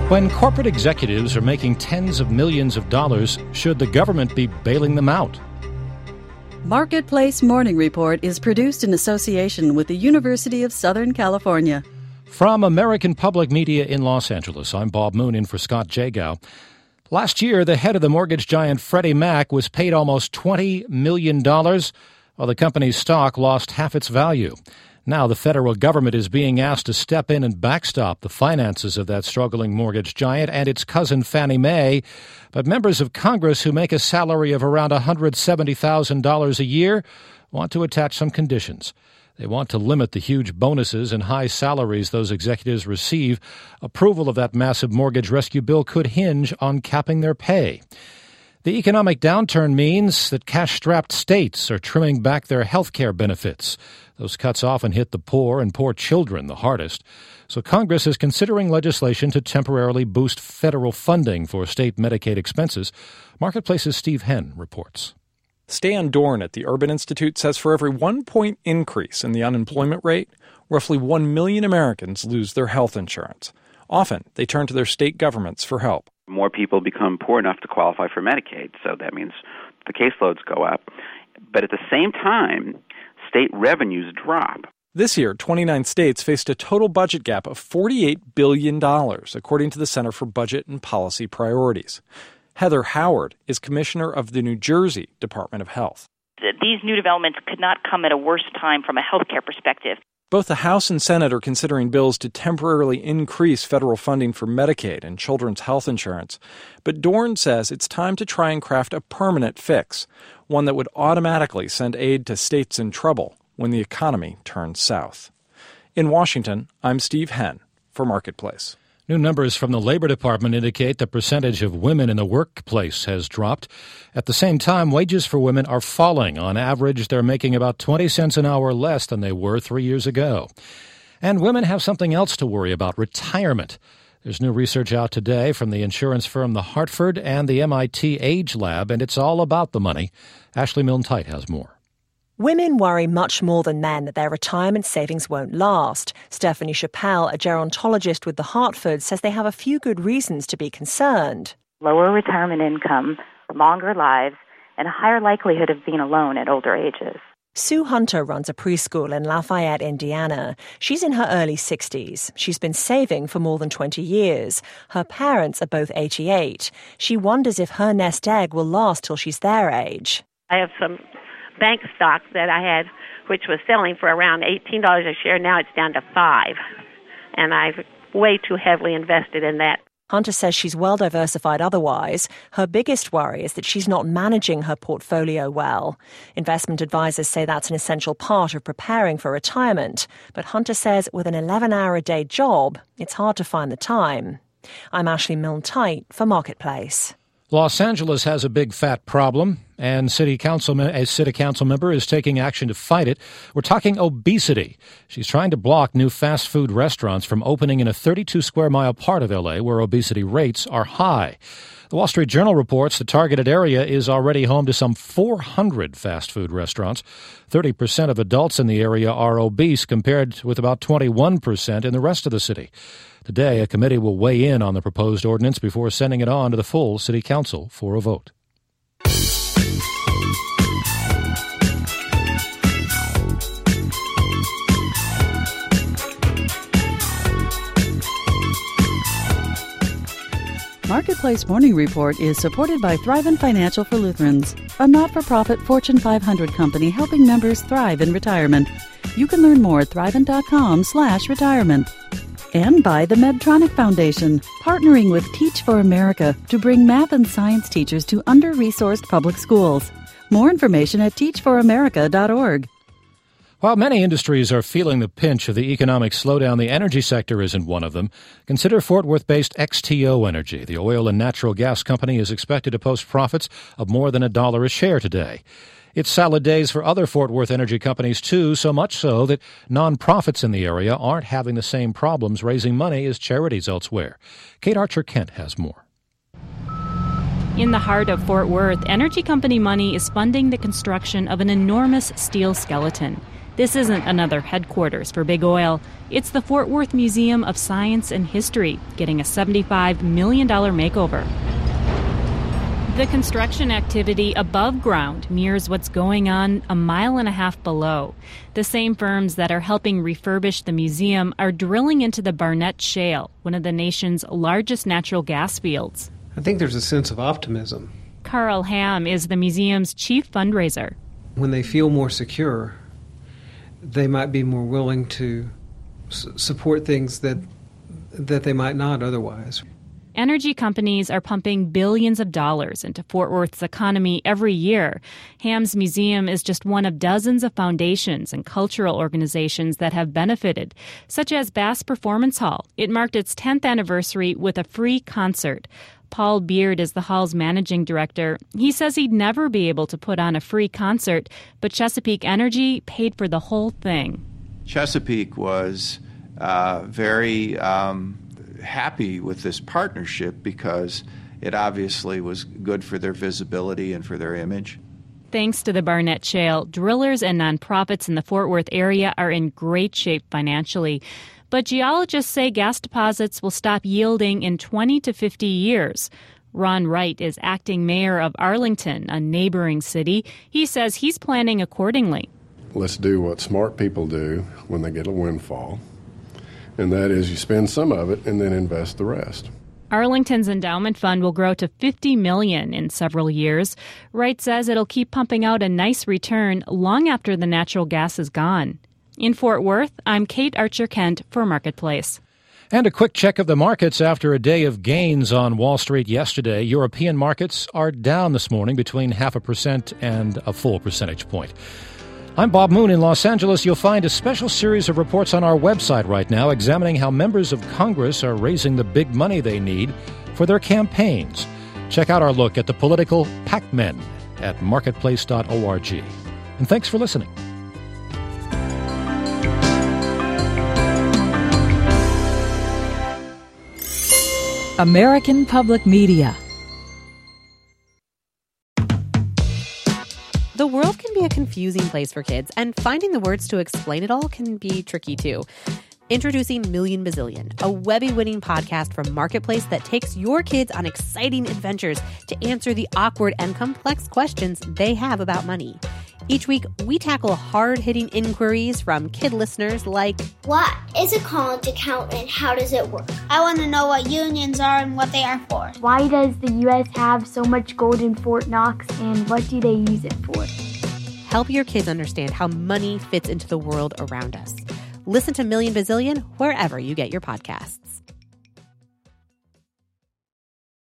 When corporate executives are making tens of millions of dollars, should the government be bailing them out? Marketplace Morning Report is produced in association with the University of Southern California. From American Public Media in Los Angeles, I'm Bob Moon in for Scott Jagow. Last year, the head of the mortgage giant Freddie Mac was paid almost $20 million, while the company's stock lost half its value. Now the federal government is being asked to step in and backstop the finances of that struggling mortgage giant and its cousin Fannie Mae. But members of Congress who make a salary of around $170,000 a year want to attach some conditions. They want to limit the huge bonuses and high salaries those executives receive. Approval of that massive mortgage rescue bill could hinge on capping their pay. The economic downturn means that cash-strapped states are trimming back their health care benefits. Those cuts often hit the poor and poor children the hardest. So Congress is considering legislation to temporarily boost federal funding for state Medicaid expenses. Marketplace's Steve Henn reports. Stan Dorn at the Urban Institute says for every 1 point increase in the unemployment rate, roughly 1 million Americans lose their health insurance. Often, they turn to their state governments for help. More people become poor enough to qualify for Medicaid, so that means the caseloads go up. But at the same time, state revenues drop. This year, 29 states faced a total budget gap of $48 billion, according to the Center for Budget and Policy Priorities. Heather Howard is commissioner of the New Jersey Department of Health. These new developments could not come at a worse time from a healthcare perspective. Both the House and Senate are considering bills to temporarily increase federal funding for Medicaid and children's health insurance. But Dorn says it's time to try and craft a permanent fix, one that would automatically send aid to states in trouble when the economy turns south. In Washington, I'm Steve Henn for Marketplace. New numbers from the Labor Department indicate the percentage of women in the workplace has dropped. At the same time, wages for women are falling. On average, they're making about 20 cents an hour less than they were 3 years ago. And women have something else to worry about: retirement. There's new research out today from the insurance firm The Hartford and the MIT Age Lab, and it's all about the money. Ashley Milne-Tite has more. Women worry much more than men that their retirement savings won't last. Stephanie Chappelle, a gerontologist with The Hartford, says they have a few good reasons to be concerned. Lower retirement income, longer lives, and a higher likelihood of being alone at older ages. Sue Hunter runs a preschool in Lafayette, Indiana. She's in her early 60s. She's been saving for more than 20 years. Her parents are both 88. She wonders if her nest egg will last till she's their age. I have some bank stock that I had, which was selling for around $18 a share. Now it's down to $5, and I've way too heavily invested in that. Hunter says she's well diversified otherwise. Her biggest worry is that she's not managing her portfolio well. Investment advisors say that's an essential part of preparing for retirement. But Hunter says with an 11-hour-a-day job, it's hard to find the time. I'm Ashley Milne-Tite for Marketplace. Los Angeles has a big fat problem, and a city council member is taking action to fight it. We're talking obesity. She's trying to block new fast food restaurants from opening in a 32-square-mile part of L.A. where obesity rates are high. The Wall Street Journal reports the targeted area is already home to some 400 fast food restaurants. 30% of adults in the area are obese, compared with about 21% in the rest of the city. Today, a committee will weigh in on the proposed ordinance before sending it on to the full city council for a vote. Marketplace Morning Report is supported by Thrivent Financial for Lutherans, a not-for-profit Fortune 500 company helping members thrive in retirement. You can learn more at thrivent.com/retirement. And by the Medtronic Foundation, partnering with Teach for America to bring math and science teachers to under-resourced public schools. More information at teachforamerica.org. While many industries are feeling the pinch of the economic slowdown, the energy sector isn't one of them. Consider Fort Worth-based XTO Energy. The oil and natural gas company is expected to post profits of more than $1 a share today. It's salad days for other Fort Worth energy companies, too, so much so that nonprofits in the area aren't having the same problems raising money as charities elsewhere. Kate Archer-Kent has more. In the heart of Fort Worth, energy company money is funding the construction of an enormous steel skeleton. This isn't another headquarters for Big Oil. It's the Fort Worth Museum of Science and History, getting a $75 million makeover. The construction activity above ground mirrors what's going on a mile and a half below. The same firms that are helping refurbish the museum are drilling into the Barnett Shale, one of the nation's largest natural gas fields. I think there's a sense of optimism. Carl Ham is the museum's chief fundraiser. When they feel more secure, they might be more willing to support things that they might not otherwise. Energy companies are pumping billions of dollars into Fort Worth's economy every year. Ham's museum is just one of dozens of foundations and cultural organizations that have benefited, such as Bass Performance Hall. It marked its 10th anniversary with a free concert. Paul Beard is the hall's managing director. He says he'd never be able to put on a free concert, but Chesapeake Energy paid for the whole thing. Chesapeake was very happy with this partnership because it obviously was good for their visibility and for their image. Thanks to the Barnett Shale, drillers and nonprofits in the Fort Worth area are in great shape financially. But geologists say gas deposits will stop yielding in 20 to 50 years. Ron Wright is acting mayor of Arlington, a neighboring city. He says he's planning accordingly. Let's do what smart people do when they get a windfall, and that is you spend some of it and then invest the rest. Arlington's endowment fund will grow to $50 million in several years. Wright says it'll keep pumping out a nice return long after the natural gas is gone. In Fort Worth, I'm Kate Archer-Kent for Marketplace. And a quick check of the markets after a day of gains on Wall Street yesterday. European markets are down this morning between 0.5% and a full percentage point. I'm Bob Moon in Los Angeles. You'll find a special series of reports on our website right now examining how members of Congress are raising the big money they need for their campaigns. Check out our look at the political Pac-Men at marketplace.org. And thanks for listening. American Public Media. The world can be a confusing place for kids, and finding the words to explain it all can be tricky too. Introducing Million Bazillion, a Webby-winning podcast from Marketplace that takes your kids on exciting adventures to answer the awkward and complex questions they have about money. Each week, we tackle hard-hitting inquiries from kid listeners like, what is a college account and how does it work? I want to know what unions are and what they are for. Why does the U.S. have so much gold in Fort Knox and what do they use it for? Help your kids understand how money fits into the world around us. Listen to Million Bazillion wherever you get your podcasts.